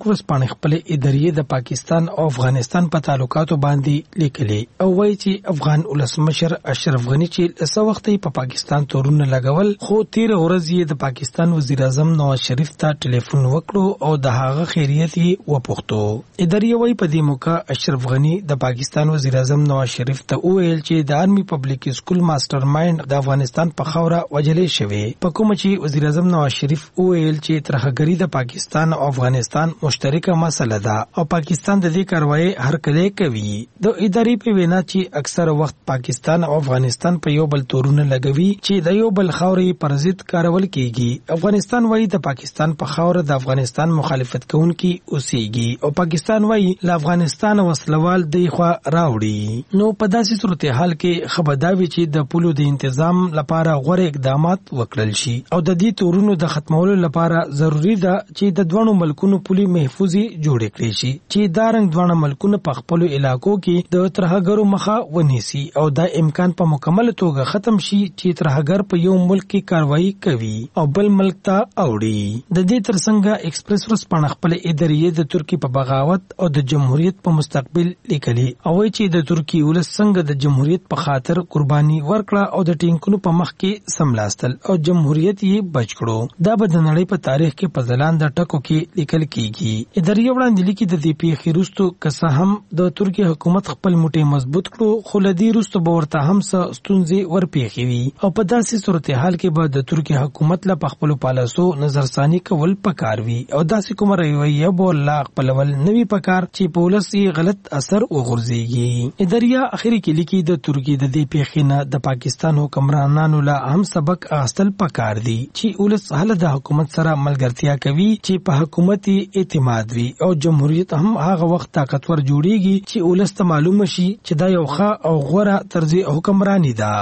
ورځپاڼې خپل ادارې د پاکستان او افغانستان په تعلقاتو باندې لیکلي او وایي چې افغان ولسمشر اشرف غنی چې څو وخت په پاکستان تورونه لګول خو تیر ورځ یې د پاکستان وزیر اعظم نواز شریف ته ټلیفون وکړو او د هغه خیریت یې وپوښتو. ادارې وایي په دې موقع اشرف غنی د پاکستان وزیر اعظم نواز شریف ته وویل چې د آرمي پبلک سکول ماستر مایند د افغانستان په خاوره وجلې شوی په کوم چې وزیر اعظم نواز شریف وویل چې ترهګری د پاکستان او افغانستان مشترکه مسله ده او پاکستان د دې کاروایی هرکلی کوي. د ادارې په وینا چې اکثر وخت پاکستان او افغانستان په یو بل تورونه لګوي چې د یو بل خاورې پر ضد کارول کیږي. افغانستان وایي د پاکستان په خاوره د افغانستان مخالفت کوونکي اوسېږي او پاکستان وایي له افغانستان وسلوال دی خوا راوړي. نو په داسې صورتحال کې خبرداوي چې د پولو د تنظیم لپاره غوړ اقدامات وکړل شي او د دې تورونو د ختمولو لپاره ضروری ده چې د دوه ملکونو پولي محفوظي جوړ کړي شي چې دا رنګ دوه ملکونه په خپل علاقو کې د ترهګرو مخه ونیسي او دا امکان په مکمل توګه ختم شي چې ترهګر په یو ملک کې کاروایی کوي او بل ملک ته اوړي. د دې ترڅنګ ایکسپریس ورځپاڼه خپل ادارې د ترکی په بغاوت او د جمهوریت په مستقبل لیکلي او چې د ترکی ولس څنګه د جمهوریت په خاطر قرباني ورکړه او د ټینګونو په مخ کې سملاستل او جمهوریت یې بچ کړو. دا به د نړۍ په تاریخ کې په ځلانده ټکو کې لیکل کیږي. ادارې وړاندې لیکي د دې پیښې وروسته که هم د ترکی حکومت خپل موټی مضبوط کړو خو لدی وروسته به ورته هم څه ستونزې ورپېښې وي او په داسې صورتحال کې به د ترکی حکومت له خپل پالیسو نظرثاني کول پکار وي او داسې کومه رویه به الله خپلول نوي پکار چې په ولس یې غلط اثر وغورځيږي. ادارې اخري کې لیکي د ترکی د دې پیښې نه د پاکستان حکمرانانو له هم سبق اخیستل پکار دي چې ولس هله د حکومت سره ملګرتیا کوي چې په حکومت اعتماد وي او جمهوریت هم هغه وخت طاقتور جوړیږي چې ولس ته معلومه شي چې دا یو ښه او غوره طرز حکمرانی ده.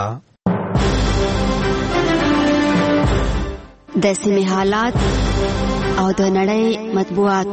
د سیمې حالات او د نړۍ مطبوعات.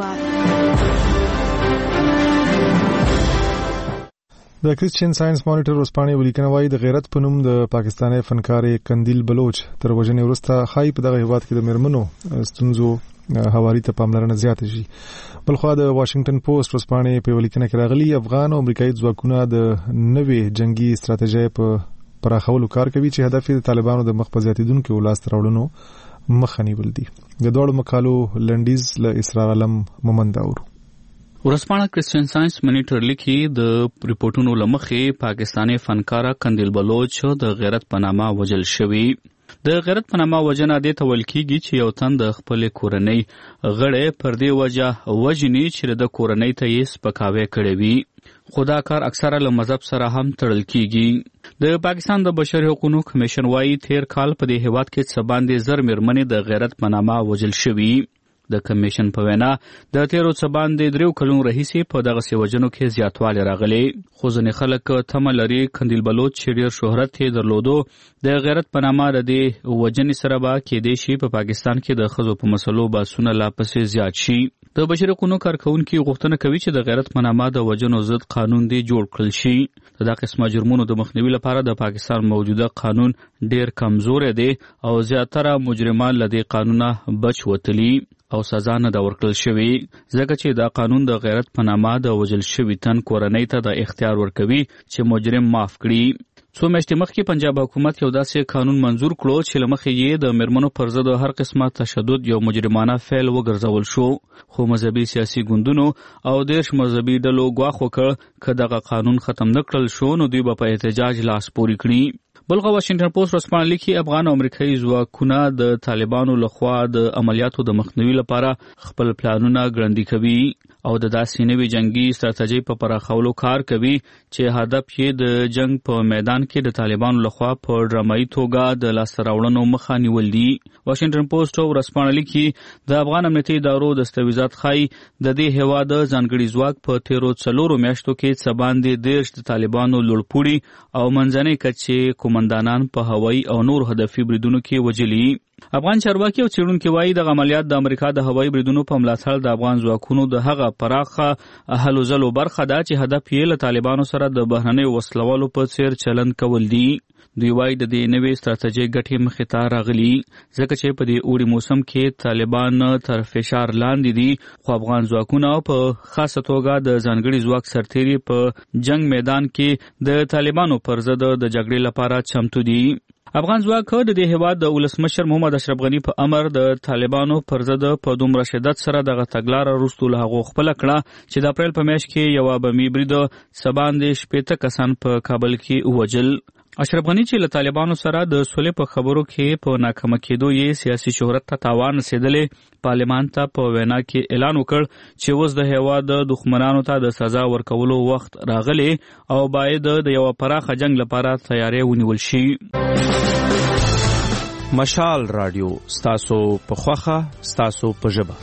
د کریسچین ساينس مانیټر ورځپاڼې ولیکنه وايي د غیرت په نوم د پاکستاني فنکارې قندیل بلوچ تر وژنې وروسته خای په دغه هیواد کې د میرمنو ستونزو حوالی ته پاملرنه زیاته شي. بلخو د واشنگټن پوسټ ورځپاڼې په ولیکنه کې راغلي افغان او امریکایي ځواکونه د نوې جنگي ستراتیژۍ په پراخولو کار کوي چې هدف یې د طالبانو د مخ په زیاتیدونکو لاس راوړنو مخه نیول دي. د دوړو مقالو لنډیز له اسرار علم ممنداور. ورځپاڼه کریسچین ساينس مانیټر لیکي د ریپورتونو لمخې پاکستاني فنکاره قندیل بلوچ د غیرت په نامه وژل شوی. د غیرت په نامه وژنه دې ته ویل کیږي چې یو تن د خپل کورنۍ غړي پر دې وجه وژني چې د کورنۍ ته یې سپکاوی کړی وي. خدا کار اکثره له مذهب سره هم تړل کیږي. د پاکستان د بشري حقوقو کمیشن وايي تیر کال په دې هیواد کې څه باندې زر میرمنې د غیرت په نامه وژل شوي. د کمیشن په وینا د تیرو څه باندې 3 کلونو راهیسې په دغه سیوجنو کې زیاتوالی راغلی خو ځینې خلک تمه لري قندیل بلوچ چې ډېر شهرت یې درلودو د غیرت په نامه د دې وژنې سره به کېدای شي په پاکستان کې د ښځو په مسلو بحثونه لا پسې زیات شي. د بشري حقوقو کارکونکي غوښتنه کوي چې د غیرت په نامه د وژنو ضد قانون دی جوړ کړل شي. د دغه قسمه جرمونو د مخنیوي لپاره د پاکستان موجوده قانون ډېر کمزور دی او زیاتره مجرمان له دې قانونه بچ وتلي او سزا نه دا ورکړل شوی ځکه چې دا قانون د غیرت په نامه د وژل شوي تن کورنۍ ته د اختیار ورکوي چې مجرم معاف کړي. څو میاشتې مخکې پنجاب حکومت یو داسې قانون منظور کړو چې له مخې یې د میرمنو پر ضد هر قسمه تشدد یو مجرمانه فعل وګرځول شو خو مذهبي سیاسي ګوندونو او 10 مذهبي ډلو ګواښ وکړ که دغه قانون ختم نه کړل شو نو دوی به په احتجاج لاس پورې کړي. بلغه واشنگټن پوسټ ورځپاڼه لیکي افغان او امریکایي ځواکونه د طالبانو لخوا د عملیاتو د مخنیوي لپاره خپل پلانونه ګړندي کوي او د داسې نوې جنگي ستراتیژۍ په پراخولو کار کوي چې هدف یې د جنگ په میدان کې د طالبانو لخوا په ډرامایي توګه د لاسته راوړنو مخه نیول دي. واشنگټن پوسټ ورځپاڼه لیکي د افغان امنیتي ادارو دستاویزات ښایي د دې هیواد ځانګړي ځواک په تیرو 4 میاشتو کې څه باندې 10 د طالبانو لوړپوړي او منځنۍ کچې کومندانان په هوایي او نور هدفي بریدونو کې وژلي. افغان چارواکي او څېړونکي وایي دغه عملیات د امریکا د هوایي بریدونو په ملاتړ د افغان ځواکونو د هغه پراخه هلو ځلو برخه ده چې هدف یې له طالبانو سره د بهرنیو وسلوالو په څیر چلند کول دي. دوی وايي د دې نوې ستراتیژۍ ګټې مخې ته راغلي ځکه چې په دې اوړي موسم کې طالبان تر فشار لاندې دي خو افغان ځواکونه په خاصه توګه د ځانګړي ځواک سرتیري په جنگ میدان کې د طالبانو پر ضد د جګړې لپاره چمتو دي افغان ځواک د دې هیواد د ولسمشر محمد اشرف غنی په امر د طالبانو پر ضد په دومره شدت سره دغه تګلاره وروسته له هغو خپله کړه چې د اپریل په میاشت کې یوه بمي برید 14 کسان په کابل کې ووژل اشرف غنی چې له طالبانو سره د سولې په خبرو کې په ناکامه کېدو یې سیاسي شهرت ته تاوان رسېدلی پارلمان ته په وینا کې اعلان وکړ چې اوس د هیواد د دښمنانو ته د سزا ورکولو وخت راغلی او باید د یو پراخه جنگ لپاره تیاری ونیول شي مشال رادیو ستاسو په خوخه ستاسو په ژبه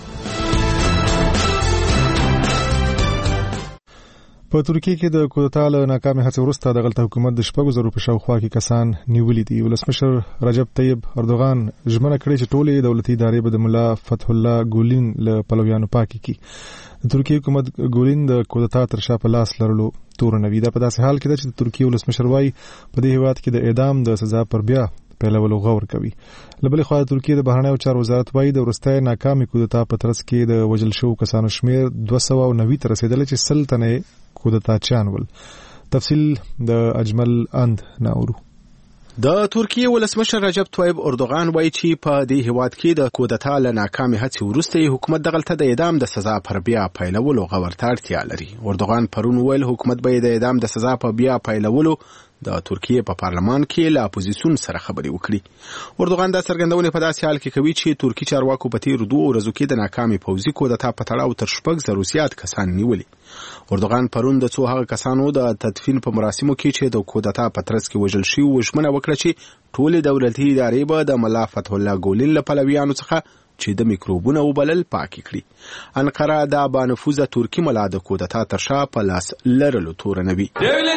په ترکیه کې د کودتا له ناکامې هڅې وروسته د غلطه حکومت د 6,000 په شاوخوا کې کسان نیولي دي ولسمشر رجب طیب اردوغان ژمنه کړې چې ټولې دولتي ادارې به د مولا فتح الله ګولین له پلویانو پاکي کړي د ترکیه حکومت ګولین د کودتا تر شا په لاس لرلو تورنوي دا په داسې حال کې ده چې د ترکیه ولسمشر وايي په دې هیواد کې د اعدام د سزا پر بیا پیلولو غور کوي لبلې خوا د ترکیه د بهرنیو چارو وزارت وايي د وروستۍ ناکامې کودتا په ترڅ کې د وژل شوو کسانو شمیر 290 ته رسیدلی چې 100 تنه کودتا چانول تفصیل د اجمل اند ناورو د ترکیه ولسمشر رجب طیب اردوغان وایي چې په دې هیواد کې د کودتا له ناکامې هڅې وروسته حکومت دغلته د اعدام د سزا پر بیا پیلولو غور ته اړتیا لري اردوغان پرون ویل حکومت به د اعدام د سزا په بیا پیلولو د ترکیه په پارلمان کې له اپوزیسیون سره خبرې وکړي اردوغان دا څرګندونه په داسې حال کې کوي چې ترکی چارواکو په تیر 2 ورځو کې د ناکامې پوځي کودتا په تړاو تر 6,000 زیات کسان نیولي اردوغان پرون د څو هغه کسانو د تدفین په مراسمو کې چې د کودتا په ترڅ کې وژل شوي وژمنه وکړه چې ټولې دولتي ادارې به د مولا فتح الله ګولین له پلویانو څخه چې د میکروبونو وبلل پاکي کړي انقره دا بانفوذه ترکی مولا د کودتا تر شا په لاس لرلو تورنوي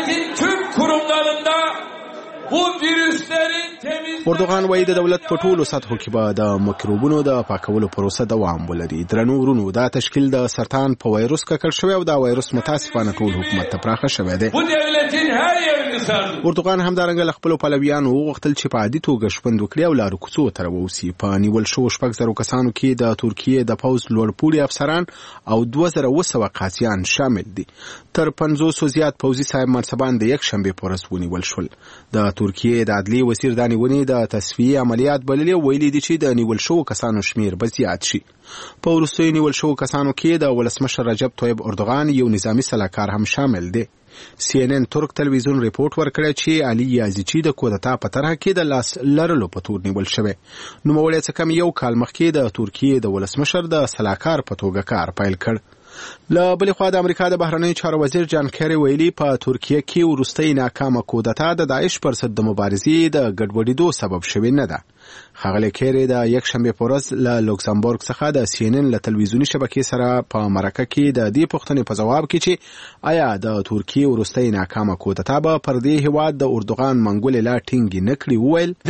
اردوغان وایي د دولت په ټولو سطحو کې به د میکروبونو د پاکولو پروسه دوام ولري درنو ورونو دا تشکیل د سرطان په وایروس ککړ شوی او دا وایروس متاسفانه ټول حکومت ته پراخه شوی دی اردوغان همدارنګه خپل پلویانو وغوښتل چې په عادي توګه شپند وکړي او لارو کوڅو ته ووسی په نیول شو 6,000 کسانو کې د ترکیه د پوز لوړپوړي افسران او 2,200 قاضیان شامل دي تر 500 زیات پوځي صاحب منصبان د یک شنبه پر ورځ ونیول شول د ترکیه د عدلي وزیر د نیونې د تصفیه عملیات بللې ویلي دي چې د نیول شو کسانو شمیر به زیات شي په وروستیو نیول شو کسانو کې د ولسمشر رجب طیب اردوغان یو نظامی سلاکار هم شامل دی CNN ترک تلویزیون ریپورت ورکړی چې علي یازیچی د کودتا په طرح کې د لاس لرلو په تور نیول شوی نوموړی څه کم یو کال مخکې د ترکیه د ولسمشر د سلاکار په توګه کار پیل کړ له بلې خوا د امریکا د بهرنیو چارو وزیر جان کیری ویلي په ترکیه کې وروستۍ ناکامه کودتا د داعش پر ضد د مبارزې د ګډوډېدو سبب شوې نه ده ښاغلی کیری د یک شنبې په ورځ له لوکسمبورګ څخه د CNN له تلویزیوني شبکې سره په مرکه کې د دې پوښتنې په ځواب کې چې آیا د ترکیه وروستۍ ناکامه کودتا به پر دې هیواد د اردوغان منګولې لا ټینګې نه کړي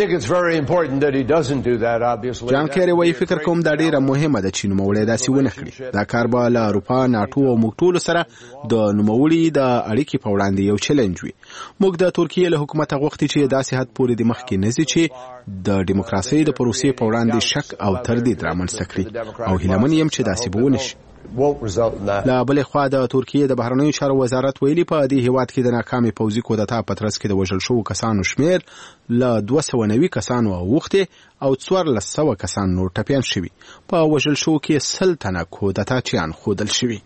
وویل جان کیری وایي فکر کوم دا ډیره مهمه ده چې نوموړی داسې ونه کړي دا کار به له اروپا ناټو او موږ ټولو سره د نوموړي د اړیکې په وړاندې یو چیلنج وي موږ د ترکیه له حکومت غوښتي چې داسې حد پورې د مخکې نه ځي چې د دیموکراسۍ د پروسې په وړاندې شک او تردید رامنځته کړي او هیلمن یم چې داسې به ونه شي لا بلې خوا د ترکیه د بهرنیو چارو وزارت ویلي په دې هیواد کې د ناکامې پوځي کودتا په ترڅ کې د وژل شوو کسانو شمیر له 290 کسانو اوښتې او 1400 کسان نور ټپیان شوي په وژل شوو کې 100 تنه کودتا چیان ښودل شوي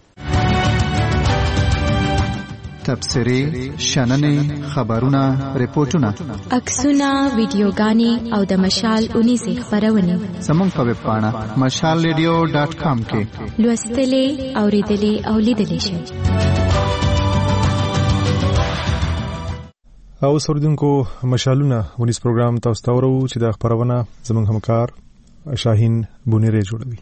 تبصرې شننې خبرونه ریپورتونه عکسونه ویډیوګانې او د مشال 19 خبرونه زموږ په ویب پاڼه mashalradio.com کې لوستلې اوریدلې او لیدلې شئ او سردونکو مشالونه ونیس پروګرام تاسو ته ورو چې د خبرونه زموږ همکار شاهین بونیری جوړوي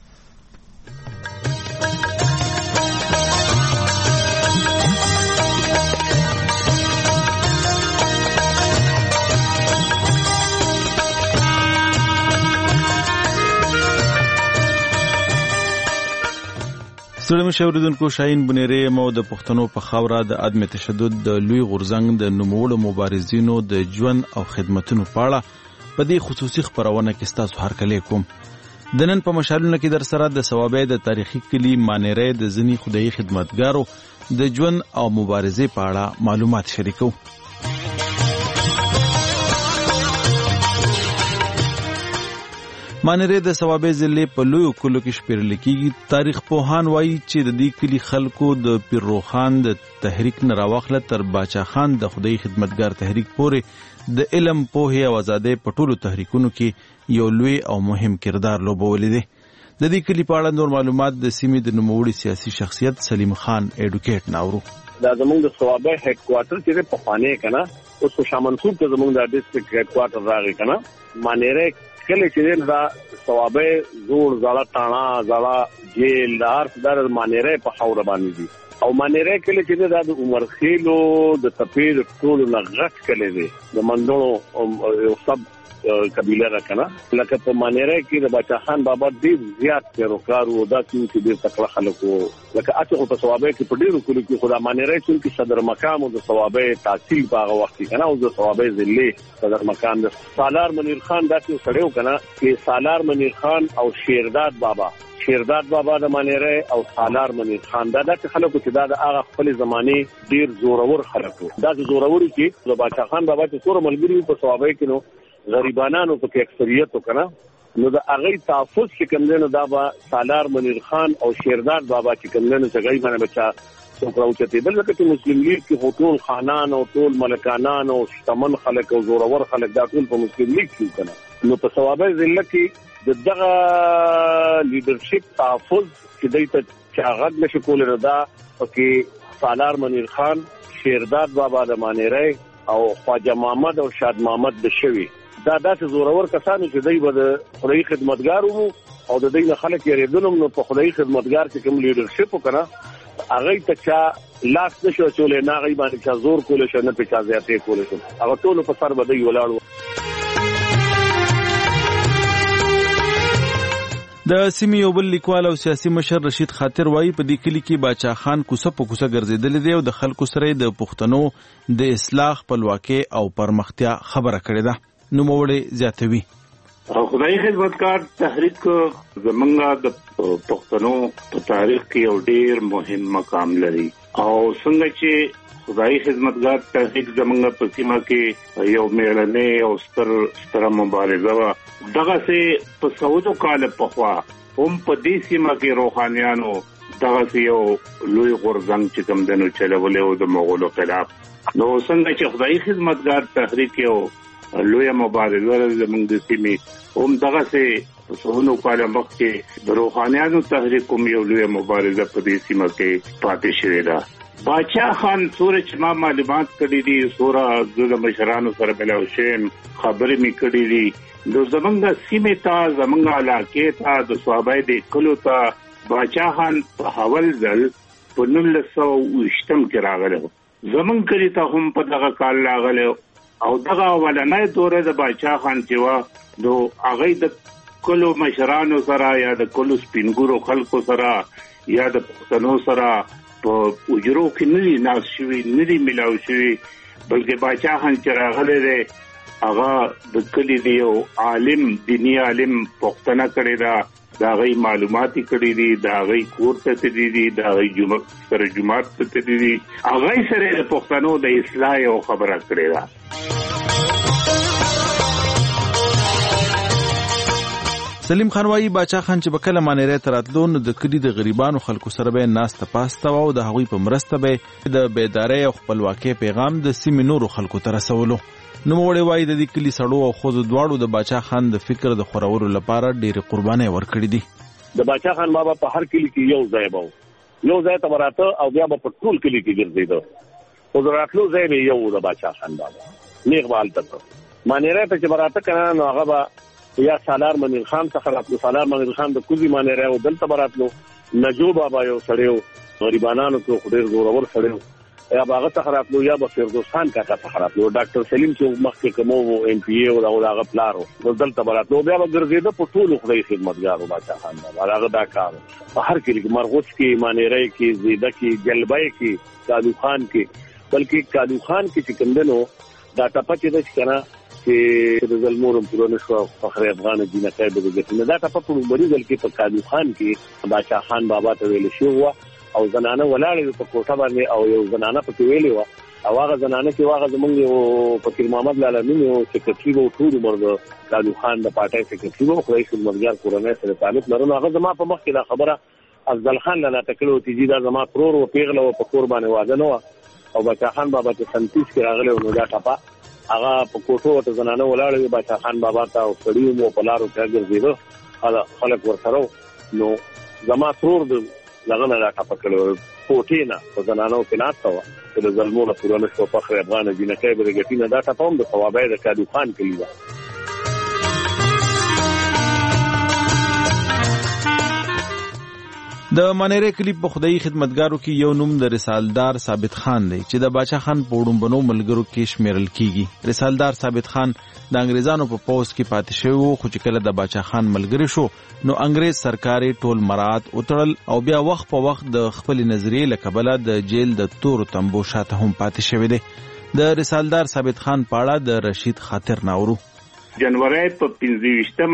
ستړي مشه اوریدونکو، شاهین بنيري مو د پښتنو په خاوره د عدم تشدد د لوی غورځنګ د نوموړو مبارزینو د ژوند او خدماتونو په اړه په دې خصوصي خبرونه کې ستاسو هرکلی کوم. د نن په مشالونه کې در سره د ثوابې د تاریخي کلی مانیرې د ځینی خدایي خدمتګارو د ژوند او مبارزې په اړه معلومات شریکو. مانیرې د ثوابې ضلع په لویو کلو کې شمیرل کېږي. تاریخ پوهان وایي چې د دې کلي خلکو د پیرروخان د تحریک نه راواخله تر باچا خان د خدای خدمتګار تحریک پورې د علم، پوهې او ازادۍ په ټولو تحریکونو کې یو لوی او مهم کردار لوبولی دی. د دې کلي په اړه نور معلومات د سیمې د نوموړي سیاسي شخصیت سلیم خان ایډوکیټ ناورو. دا زمونږ د ثوابې هډ کوارټر چې په پخوانۍ کنه اوس په شاه منصور کې زمونږ د ډیسټریکټ هډ کوارټر راغی کنه. مانیرې کله چې دا ثوابې زوړ زړه تانا زړه جیل دار در مانیرې په خاور باندې دي او مانیرې کله چې دا د عمر خېلو د تپیر ټول نغټ کله دي د منډو یو سب قبیله را کنه. لکه په مانیرې کې د باچا خان بابا ډیر زیات پیروکار وو، دا چې ډیر تکړه خلکو لکه اته په ثوابې کې په ډیرو کلو کې خدا مانیرې چې صدر مقام او د ثوابې تحصیل په هغه وخت کې کنه او د ثوابې ضلع صدر مقام د سالار منیر خان داسې سړیو کنه چې سالار منیر خان او شیرداد بابا د مانیرې او سالار منیر خان دا د خلکو چې دا د هغه خپل زمانه ډیر زورور خلکو دا د زورور چې د باچا خان بابا چې څور ملګری په ثوابې کې نو غریبانانو په اکثریت وکړه نو د هغه تحفظ چې کوم دی نو دا با سالار منیر خان او شیرداد بابا چې کوم دی نو څنګه یې باندې بچا څوکراو چې بل وخت مسلم لیگ کې ټول خانان او ټول ملکانان او شتمن خلک او زورور خلک دا ټول په مسلم لیگ کې کنه. نو په ثوابې ضلع کې دغه لیډرشپ تحفظ چې دایته چاغد نشو کولای دا کې سالار منیر خان، شیرداد بابا د مانیرې او خواجه محمد او شاد محمد د شوی دا داسې زورور کسانو چې دوی به د خدای خدمتګار وو او د دوی نه خلک یریدلم. نو په خدای خدمتګار چې کوم لیډرشپ وکړه هغه ته چا لاس نشو چولې نه غي باندې چا زور کول شو نه په چا زیاتې کول شو هغه ټول په سر بدوي ولاړو. د سیمې یو بل لیکوال او سیاسي مشر رشید خاطر وایي په دې کلي کې باچا خان کوڅه په کوڅه ګرځېدلی دی او د خلکو سره د پښتنو د اصلاح، خپلواکۍ او پرمختیا خبره کړې ده. نوموړی زیاتوي خدای خدمتګار تحریک زمونږ د پښتنو په تاریخ کې یو ډیر مهم مقام لري او څنګه چې خدای خدمتګار تحریک زمونږ په سیمه کې یو میړنۍ او ستره مبارزه وه. دغه سه په 100 کال پخوا هم په دې سیمه کې روحانیانو دغه یو لوی غورځنګ چې کوم دنو چلولې او د مغولو خلاف. نو څنګه چې خدای خدمتګار تحریک یو لوی مبارزه زمونږ د سیمې هم دغه سه په 100 کال مخکې د روحانیانو تحریک هم یو لوی مبارزه په دې سیمه کې پاتې شوې ده. باچا خان سورج ما معلومات کړي دي سورا د مشرانو سره ملاو شیم خبرې می کړي دي د زمونږ سیمې ته زمونږ علاقې ته د صوابې د کلو ته باچا خان په حول ځل په 1920 کې راغله. زمونږ کلی ته هم په دغه کال راغله او دغه ولنۍ دوره د باچا خان چې وا نو هغه د کلو مشرانو سره یا د کلو سپینګورو خلکو سره یا د پښتنو سره په وجرو کې نلی ناس شوی نلی ملاو شوی بلکې باچا خان چې راغله ده هغه د کلی دی او عالم دینی عالم پښتنه کړی دا غي معلومات کړی دي دا غي کور ته تدي دا غي جمعه ته تدي هغه سره د پښتنو د اصلاح او خبره کړی دا. سلیم خان وایي باچا خان چې بکله مانیرې تراتلو نو د کلی د غریبانو خلکو سره به ناسته پاسته او د هغوی په مرسته به د بیدارۍ او خپلواکۍ پیغام د سیمې نورو خلکو ته رسولو. نوموړی وایي د دې کلي سړو او ښځو دواړو د باچا خان د فکر د خورولو لپاره ډېرې قربانۍ ورکړې دي. د باچا خان بابا په هر کلی کې یو ځای به یو ځای ته راته او بیا به په ټول کلی کې ګرځېده خو د راتلو ځای به یو د باچا خان بابا نیغ به هلته مانیرې ته چې به راته که نه نو هغه به یا سالار منیر خان څخه راتلو. سالار منیر خان د کوزي مانیرې او دلته به راتلو. نجو بابا یو سړی و غریبانانو کې خو ډېر زورور سړی و یا هغه څخه راتلو یا به فردوسان کاکا څخه راتلو. ډاکټر سلیم چې مخکې کومو ایم پی ای او هغه پلارو دلته براتلو بیا به ګرځېده په ټولو خدای خدمتګارو باچا خان بابا هغه دا کار په هر کلی کې مرغوس کې مانیری کې زیده کې جلبای کې کالو خان کې بلکې کالو خان کې چې کندنو دا ټپه چې د کنه چې د زلمورم پرونه شو فخر افغان جنکای به دغه دا ټپه په مریضل کې په کالو خان کې باچا خان بابا ته ویل شو او زنانه ولاړې په کوټه باندې او یو زنانه په ویلې و او هغه زنانه چې هغه زمونږ یو فقیر محمد لالمین یو سیکریټری وو ټول عمر کالو خان د پارټي سیکریټری وو خو یې خدمتګار کورنۍ سره تعلق لرنه. هغه زما په مخ کې دا خبره افضل خان لاله تکلو چې دا زما پرور او پیغله او په کور باندې واده نو او باچا خان بابا ته سنتیس کې راغله نو دا ټپه هغه په کوټو ته زنانه ولاړې باچا خان بابا ته او کړیو مو په لارو کې ګرځیدو خلک ورسره نو زما پرور لغه نه ټپه کړو کوټینا په زنانو کې ناستو چې د زلمونو پرونه شو فخر افغان جنکای به دغه دا ټپه هم د ثوابای د کالو خان کلی و. د مانیری کلی په خدای خدمتګارو کې یو نوم د رسالدار ثابت خان دی چې د باچا خان په وډمبنو ملګرو کې شمیرل کیږي. رسالدار ثابت خان د انګریزانو په پوز کې پاتې شوی خو چې کله د باچا خان ملګری شو نو انګریز سرکاري ټول مراد وتړل او بیا وخت په وخت د خپل نظریې لکبله د جیل د تور تنبو شاته هم پاتې شوی دی. د رسالدار ثابت خان پاړه د رشید خاطر ناورو. جنوري په 25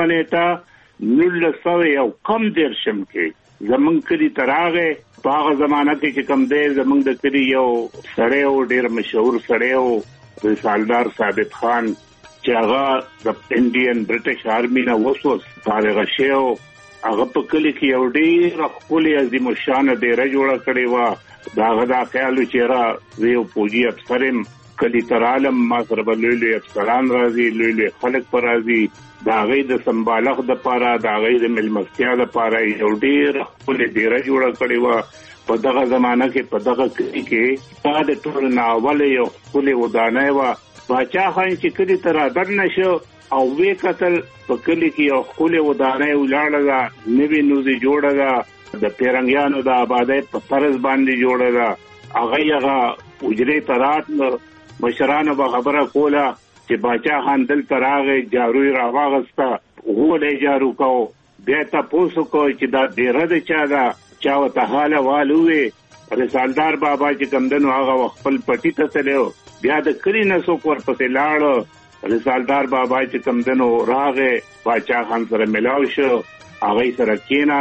منېټه 1900 یو کم درشم کې زمونږ کلی تراغه په هغه زمانہ کې چې کم دی زمونږ د کلی یو سړی او ډیر مشهور سړی او رسالدار ثابت خان چې هغه د انډین برټش آرمي نه وسوس فارغ شو. هغه په کلی کې یو ډیر خپل عظیم الشان ډیره جوړه کړې و. دا غدا خیال چې را یو فوجي افسرم کلی ترالم ما سره لوی افسران راځي لوی خلک پر راځي دا غي د سمبالغ د پاره دا غي د ملمستیا د پاره یو ډیر خپل ډیره جوړه کړې و. په دغه زمانہ کې په دغه کې دا د ټول ناول یو خپل ودانه و. باچا خان چې کلی تر در نشو او وې قتل په کلی کې یو خپل ودانه ولاړه دا نوی نوزي جوړه دا د پیرنګیانو د آبادی په طرز باندې جوړه دا هغه اجرې ترات مشرانو به خبره کوله چې باچا خان دلته راغی جاروی راواغسته غوړې جارو کو بیا تاسو کو چې دا ډیره د چا دا چا وته حاله والوي. رسالدار بابا چې کمندنو هغه خپل پټی ته تلو بیا د کلی نسو پر پسې لاړ. رسالدار بابا چې کمندنو راغی باچا خان سره ملاو شو هغه سره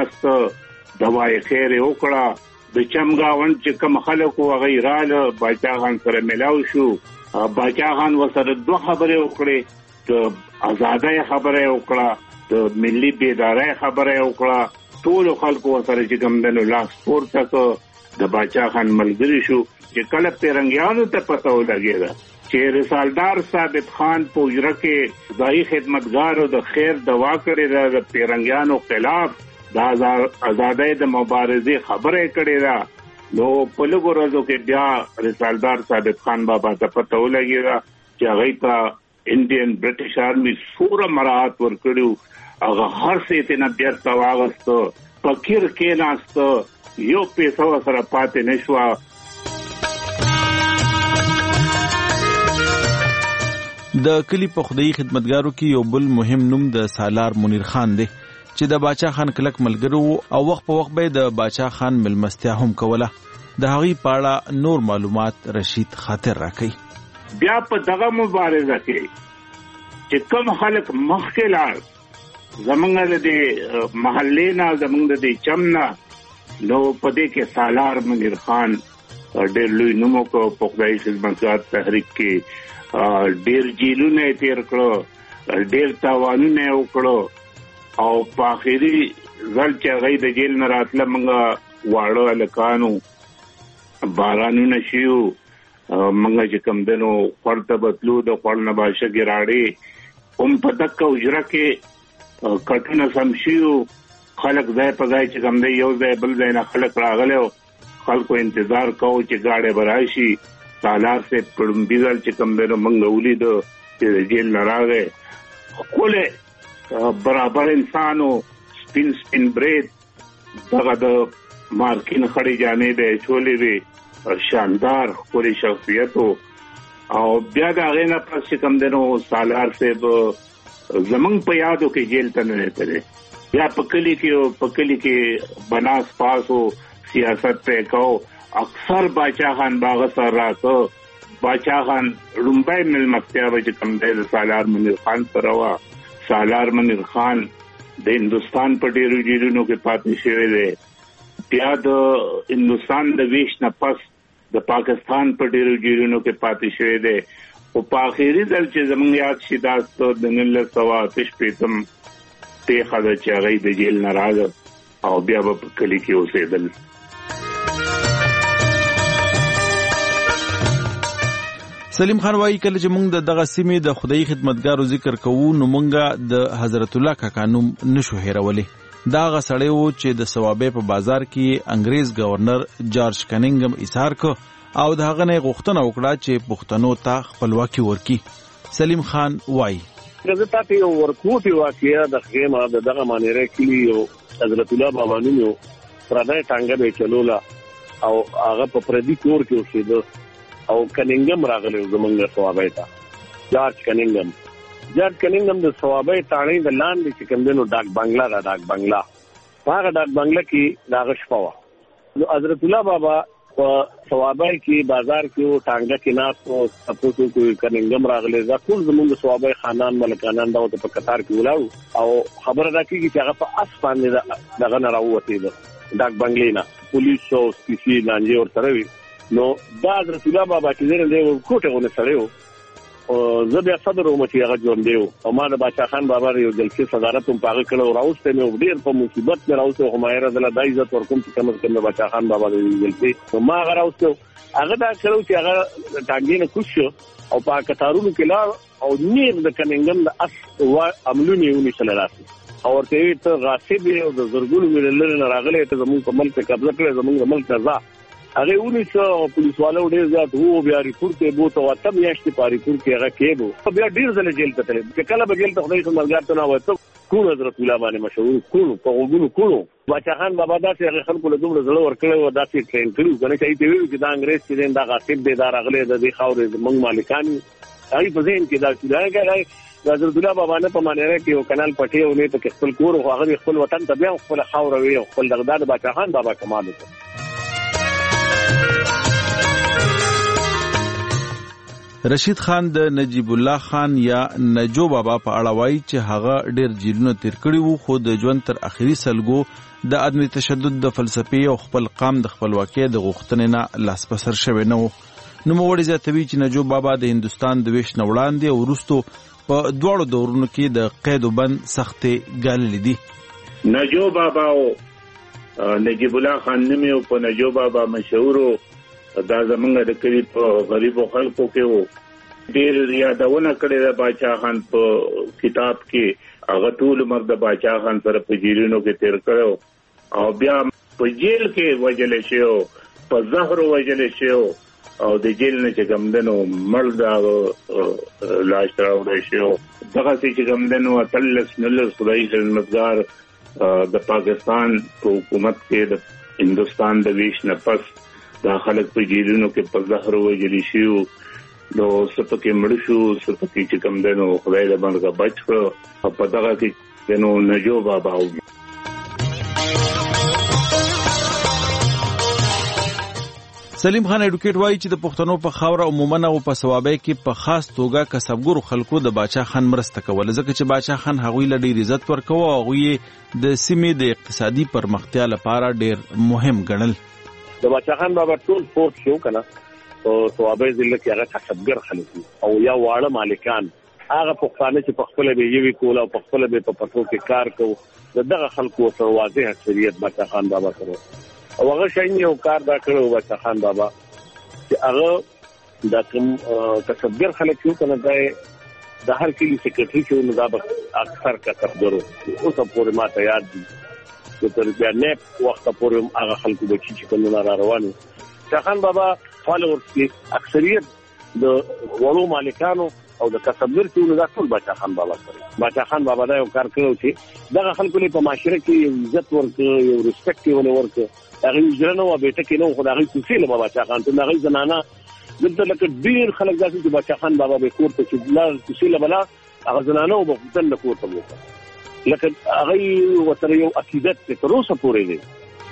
کېناست دوای خیر وکړه. د چمګاون چې کوم خلکو هغه رااله باچا خان سره ملاو شو. باچا خان وسره دوه خبرې وکړې د آزادۍ خبره وکړه د ملي بیدارۍ خبره وکړه. ټول خلکو سره چې کومدنو لاس پورته کړ د باچا خان ملګری شو. چې کله پیرنګیانو ته پته ولګېده چې رسالدار ثابت خان په اجره کې خدای خدمتګارو د خیر دوا کړې ده د پیرنګیانو خلاف د آزادۍ د مبارزې خبره کړې ده نو په لږو ورځو کې بیا رسالدار ثابت خان بابا ته پته ولګېده چې هغوی ته انډین برټش آرمي څومره مراعات ورکړي هغه هر څه یې ترنه بیرته واغسته په کیر کېناسته یو پیسه ورسره پاتې نه شوه. د کلی په خدای خدمتګارو کې یو بل مهم نوم د سالار منیر خان دی چې د باچا خان کلک ملګری او وخت په وخت به د باچا خان ملمستیا هم کوله. د هغوی پاړه نور معلومات رشید خاطر راکړي. بیا په دغه مبارزه کې چې کوم خلک مخکې لاړ زمونږ د محلې نه زمونږ د چمنا نو په دې کې سالار منیر خان ډېر لوی نوم وکړ. په خدای خدمتګار تحریک کې ډېر جیلونه تیر کړو ډېر تاوانونه وکړو او په اخري ځل چې هغه د جیل نه راتله موږ واړه هلکانو بارانونه شیو موږ چې کوم دنو خور ته بتلو د خور نه به شګې راړې هم په دقه اجره کې کټونه سم شیو خلک ځای په ځای چې کوم دی یو ځای بل ځای نه خلک راغلی خلکو انتظار کوو چې ګاډی به راشي. سالار صاحب په لومبي ځل چې کوم دی نو موږ ولیدو چې د جیل نه راغی ښکلی برابر انسانو سپین برید دغه د مارکین خړې جامې به چولې وي شاندار خوري شخصیت او بیا دا غینا پس کم دنو سالار سے زمنګ په یادو کې جیل ته نه تللی یا پکلی کې بناس پاسو سیاست په کو اکثر باچا خان باغ سره راته باچا خان رومبای مل مختیا وجه کم د سالار منیر خان پر وا سالار منیر خان د هندستان په ډیرو جیلونو کې پاتې شوی دی بیا د هندستان د ویش نه پس د پاکستان په ډیرو جیلونو کې پاتې شوی دی او په اخیری ځل چې زموږ یاد شي دا د 1985 ته خدای چې هغه د جیل نه راغله او بیا په کلی کې اوسېدل. سلیم خان وايي کله چې موږ دغه سیمې د خدای خدمتګارو ذکر کوو نو موږ د حضرت الله کاکا نوم نشو هیرولې. دا هغه سړی و چې د ثوابې په بازار کې انګریز گورنر جارج کنینګم ایثار کو او د هغه نه غوښتنه وکړه چې پښتنو ته خپلواکي ورکړي. سلیم خان وايي زه تاسو یو ورکوټي واقعیا د خیمه دغه مانیره کلی یو حضرت الله بابا نوم پردای ټانګه به چلولا او هغه په پردي کور کې اوسېده او کنینګم راغلی زمونږ ثوابې ته جارج کنینګم د ثوابې تاڼې د لاندې چې کوم دنو ډاک بنگلا هغه ډاک بنگلا کې دا شپه نو حضرت الله بابا په ثوابې کې بازار کې ټانګه کې ناس او تاسو کوی کنینګم راغلی دا ټول زمونږ ثوابې خانان ملکانان دا په قطار کې ولاړو او خبره دا کیږي چې هغه په اس باندې دغه نه راووتې ډاک بنگلینا پولیس او سپیسی لانجه ور سره وي نو دا حضرت الله بابا چې زره دی کوټه ونه سړیو او زه بیا صدر وم چې هغه ژوند دیو او ما د باچا خان بابا یو جلسې صدارت هم پاغه کړو راوسته مې ډیر په مصیبت کې راوسته خو ماهر د الله د عزت ورکوم چې کوم د باچا خان بابا د جلسې نو ما راوسته هغه دا کړو چې هغه ټانګینه کوشو او په قطارونو کې لا او نیر د کننګم د اس او عملونه یې ونیسل راځي او ورته ته غاصب او د زرګونو ملل نه راغله ته زموږ په ملک قبضه کړې زموږ ملک رضا هغه ونیسو پولیس والو ډیر زیات وو بیا ریپورت ته بوته او تم یاشتي په ریپورت کې هغه کېبو بیا ډیر ځله جیل ته تللی چې کله به جیل ته خدای څخه ته نه وته کون حضرت الله باندې مشهور کون په وګونو کونو باچا خان بابا دا چې خلکو له دومره زړه ورکړی و دا چې ټرین کړو کنه چې ته ویل چې دا انګريز چې دا غاصب دی دا راغلی د دې خاورې زمنګ مالکان هغه په ذهن کې دا چې دا حضرت الله بابا نه په مانیره کې یو کانال پټي او نه ته خپل کور او هغه خپل وطن ته بیا خپل خاور وی او خپل دغه د باچا خان بابا کمال وکړ. رشید خان د نجیب الله خان یا نجو بابا په اړه وایي چې هغه ډیر جیلونه تیر کړي وو خو د ژوند تر اخري سلګو د عدم تشدد د فلسفي او خپل قام د خپلواکۍ د غوښتنې نه لاس په سر شوی نه و. نو موړي زیاتوي چې نجو بابا د هندستان د ویش نه وړاندې او وروستو په دواړو دورونو کې د قید او بند سختې ګاللې دي. نجو بابا او نجیب الله خان نوم یې په نجو بابا مشهورو دا زمونږ د کلی په غریبو خلکو کې وو ډېر یادونه کړې ده باچا خان په کتاب کې هغه ټول عمر د باچا خان سره په جیلونو کې تیر کړو او بیا په جیل کې وجل شو په زهر وجل شو او د جیل نه چې ګمدنو مړ دا لاش راوړی شو دغه چې ګمدنو اتلس نلس خدای خدمتګار د پاکستان په حکومت کې د هندستان د ویش نه پس دا خلک په جیلونو کې په زهر وجلی شو نو سپکه مړ شو سپکه چې کم دنو خدای دې باندې بچ کړو په دغه کې دنو نجو بابا او سلیم خان اډوکیټ وایي چې د پښتنو په خاوره عموما او په ثوابې کې په خاص توګه کسبګرو خلکو د باچا خان مرسته کول ځکه چې باچا خان هغوی له ډیر عزت ورکوه او هغوی د سیمې د اقتصادي پرمختیا لپاره ډیر مهم ګڼل. د باچا خان بابا ټول فورس شو کنه او ثوابې ضلع کې هغه کسبګر خلک او یا واړه مالکان هغه پښتانه چې په خپل به یوي کول او په خپل به په پټو کې کار کوو دغه خلکو سره واضح اکثریت باچا خان بابا سره او هغه شاین یو کار دا کړو باچا خان بابا چې هغه د کوم کسبګر خلک یو کنه د هر کلی سیکریټری چې نو دا اکثر کسبګرو اوس په پوره ما ته یاد دي د تر بیا نه وخت پورې هغه خلکو به چې کومه را روانو شاخان بابا فالوورز کې اکثریت د وړو مالکانو او د کسبګر چې دا ټول باچا خان بابا کړی. باچا خان بابا دا یو کار کړو چې دغه خلکو له په معاشره کې یو عزت ورکړي، یو ریسپیکټ ورکړي. هغه ژوند او بیٹه کې نو خدای کوفي له باچا خان ته هغه زنانه دلته لکه ډیر خلک داسې چې باچا خان بابا به کور ته چې بلار کوفي له بلا هغه زنانه او بغتن له کور ته وکړه، لکه هغه وتر یو عقیدت ته تر اوسه پورې دی.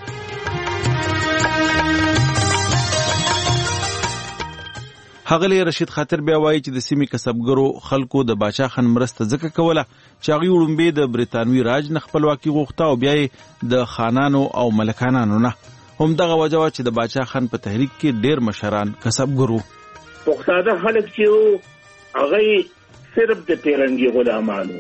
هغه رشید خاطر بیا وایي چې د سیمې کسبګرو خلکو د باچا خان مرسته ځکه کوله چې هغوی وړومبې د برطانوي راج نه خپلواکي غوښته او بیا یې د خانانو او ملکانانو نه. همدغه وجه وه چې د باچا خان په تحریک کې ډېر مشران کسبګرو. پښتانه خلک چې هغه صرف د پیرنګي غلامانو،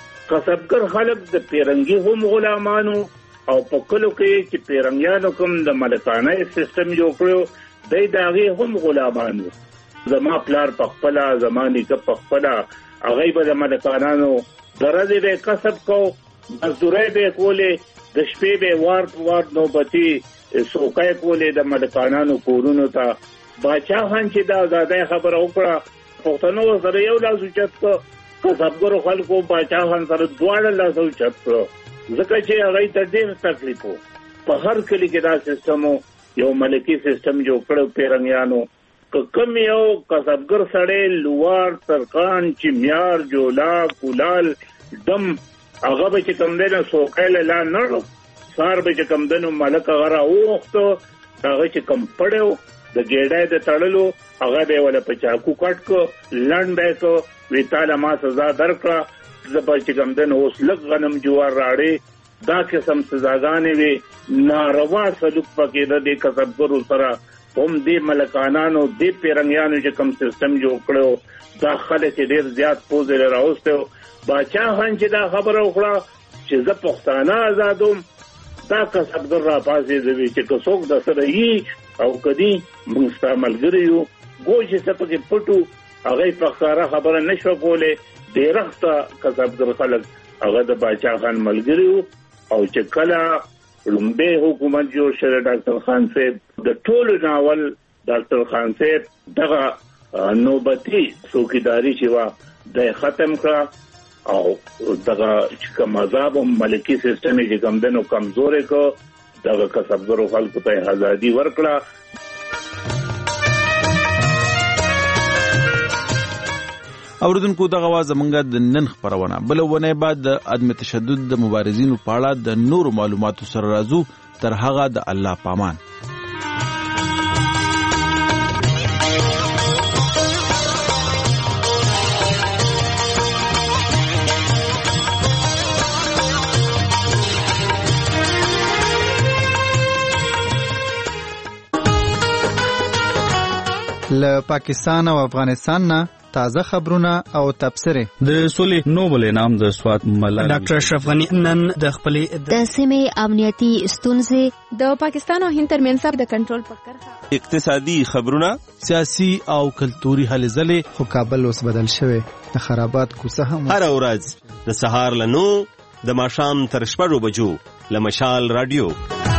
کسبګر خلک د پیرنګي هم غلامانو، او په کلو کې چې پیرنګیانو کوم د ملکانه سیستم جوړ کړو دی د هغې هم غلامانو. زما پلار پخپله، زما نیکه پخپله، هغوی به د ملکانانو د ورځې به کسب کو، مزدورۍ به یې کولې، د شپې به وار په وار نوبتي څوکۍ کولې د ملکانانو کورونو ته. باچا خان چې د ازادۍ خبره وکړه، پښتنو سره یو لاس اوچت کړ، کسبګرو خلکو باچا خان سره دواړه لاس اوچت کړ، ځکه چې هغوی ته ډېر تکلیف و. په هر کلي کې دا سیستم یو ملکي سیستم جوړ کړی پیرنګیانو. که کوم یو کسبګر سړی لوار، ترکان، چمیار، جولا، کولال، ډم هغه به چې کوم دی نه څوکۍ له لا نړ، سهار به چې کوم دی نو ملک هغه راوغوښته، هغه چې کوم پړی و د ګېډۍ د تړلو هغه به یې وله په چاقو کټ کړ، لنډ به یې کړ، وی تاله ما سزا درکړه، زه به چې کوم دی نو اوس لږ غنم جوار راړې. دا قسم سزاګانې وي. ناروا سلوک پکې د دې کسبګرو سره هم دې ملکانانو دې پیرنګیانو چې کوم سیستم جوړ کړو دا خلک ډېر زیات پوزې راوستی. باچا خان چې دا خبره وکړه چې زه پښتانه آزادوم، دا کسبګر راپاڅېدوي چې که څوک د سره یي او که دي موږ ستا ملګري یو. ګوی چې څه پکې پټو هغوی په ښکاره خبره نه شوه کولی. ډېرخته کسبګر خلک هغه د باچا خان ملګري وو. او چې کله لومبی حکومت جوړ شوی ډاکټر خان صاحب د ټولو ناول ډاکټر خان صاحب دغه نوبتي څوکیداري چې وه دی ختم کړه او دغه چې کوم عذاب ملکي سیستم چې کوم دی نو کمزوری کړه، دغه کسبګرو خلکو ته ازادي ورکړه. اوریدونکو دغه وه زمونږ د نن خپرونه. بله ونې بعد د عدم تشدد د مبارزینو په اړه د نورو معلوماتو سره راځو. تر هغه د الله پامان. له پاکستان او افغانستان نه تازه خبرونه او تبصرې. د سولې نوبل انعام د سوات ملالۍ ډاکټر اشرف غنی نن د خپلې د سیمې امنیتي ستونزې، د پاکستان او هند ترمنځ د کنټرول په کرښه، اقتصادي خبرونه، سیاسي او کلتوري هلې ځلې. خو کابل اوس بدل شوی، د خرابات کوڅه هم هر ورځ د سهار له 9 د ماښام تر 6 بجو له مشال رادیو.